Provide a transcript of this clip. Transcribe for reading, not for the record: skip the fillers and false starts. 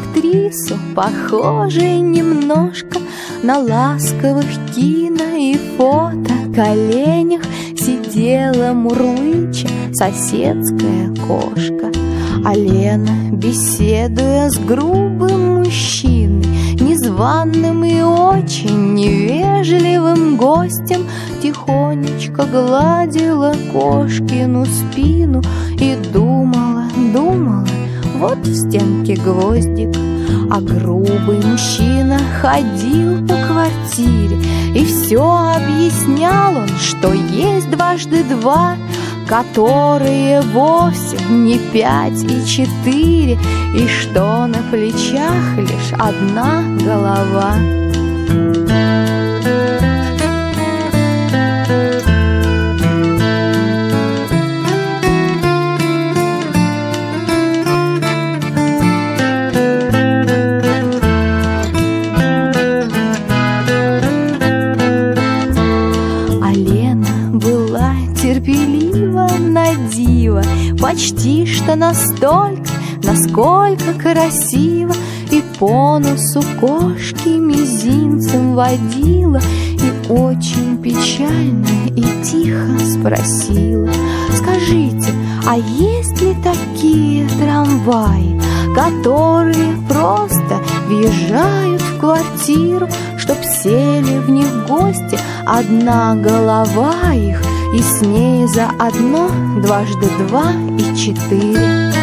актрису, похожей немножко на ласковых кино и фото коленях сидела мурлыча соседская кошка. А Лена, беседуя с грубым мужчиной, незваным и очень невежливым гостем, тихонечко гладила кошкину спину и думала, вот в стенке гвоздик. А грубый мужчина ходил по квартире, и все объяснял он, что есть дважды два, которые вовсе не 5 и 4, и что на плечах лишь одна голова. Почти что настолько, насколько красиво, и по носу кошки мизинцем водила, и очень печально и тихо спросила: скажите, а есть ли такие трамваи, которые просто въезжают в квартиру, чтоб сели в них гости, одна голова их, и с ней заодно дважды 2 и 4?